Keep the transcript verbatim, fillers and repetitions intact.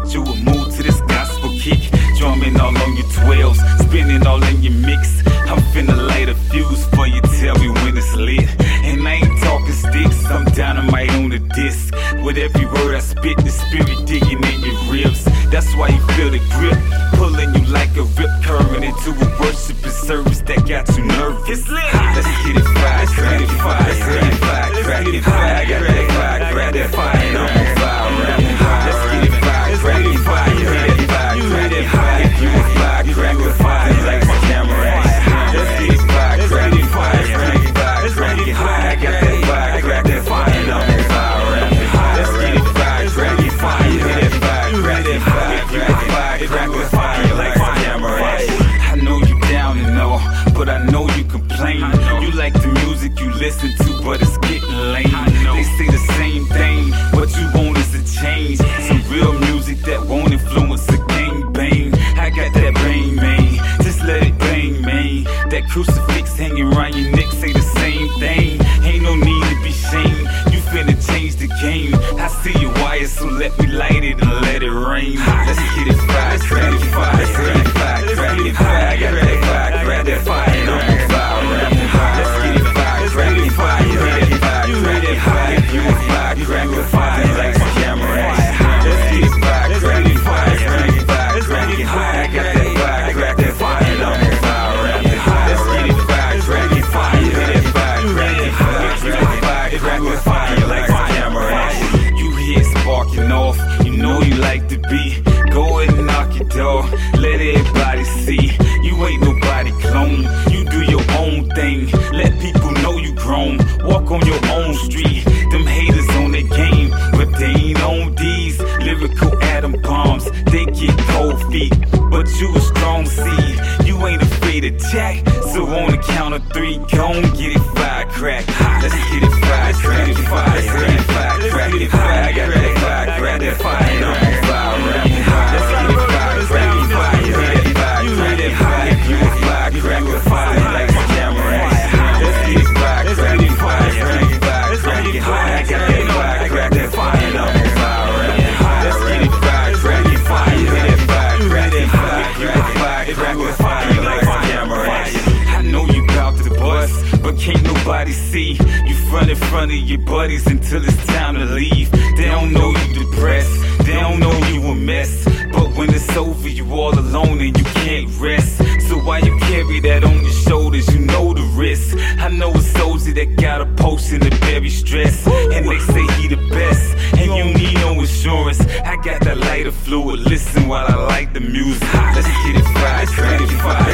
thought you would move to this gospel kick. Drumming all on your twelves, spinning all in your mix. I'm finna light a fuse for you, tell me when it's lit. And I ain't talking sticks, I'm dynamite on the disc. With every word I spit, the spirit digging in your ribs. That's why you feel the grip, pulling you like a rip current into a worshiping service that got you nervous. It's lit. Let's get it fried, crack it fried, let's get it fried, crack it fried. I got that fire, grab that fire, and I'm on fire, rapping high. Let's get it fried, crack it fried, you hear that fire, grab that fire. If you a fire, crack a fire, like my camera action. Let's get it fried, crack it fried, crack it fried, crack it high. I got that fire, crack that fire, and I'm on fire, rapping high. Let's get it fried, crack it fire, you hear that fire, grab that fire, crack it fire, crack a fire, like my camera action. I know you down and all, but I know you complain. You like the music you listen to, but it's getting lame. They say the same thing, what you want is a change. Some real music that won't influence a gang bang. I got that bang, man, just let it bang, man. That crucifix hanging around your neck say the same thing. Ain't no need to be shamed, you finna change the game. I see your wires, so let me light it and let it rain. Let's get it fried, crack it fried, let's get it fried, crack it fried. I got that fire, grab that fire, and I'm on fire, rapping high. Let's get it fried, crack it fried, you hear that fire, crack that fire. If you a fire, crack a fire, like my camera action. Let's get it fried, crack it fried, crack it fried, crack it high. I got that fire, crack that fire, and I'm on fire, rapping high. Let's get it fried, crack it fire, you hear that fire, crack it fire, crack it fire, crack a fire, like my camera action. You hear it sparking off, you know you like the beat. Go ahead and knock it off, let everybody see. You ain't nobody clone, you do your own thing. Let people know you grown, walk on your own street. Them haters on their game, but they ain't on these lyrical atom bombs. They get cold feet, but you a strong seed. You ain't afraid of jack, so on the count of three, gon' get it fried, crack. Let's get it fried, crack it fried, let's get it fried, crack it fried. I got that fire, grab that fire, and I'm on fire, rapping high. Let's get it fried, crack it fried, you hear that fire, grab that fire. If you a fire, crack a fire, like my camera action. Let's get it fried, crack it fried, crack it fried, crack it high. I got that fire, grab that fire, and I'm on fire, rapping high. Let's get it fried, crack it fire, you hear that fire, grab that fire, crack it fire, crack a fire, like my camera action. I know you bout to bust, but can't nobody see. You front in front of your buddies until it's time to leave. They don't know you depressed, they don't know you a mess. But when it's over, you all alone and you can't rest. So why you carry that on your shoulders? You know the risk. I know a soldier that got a potion to bury stress, and they say he the best, and you need no insurance. I got that lighter fluid, listen while I light the music. Let's get it fried, crack it fried.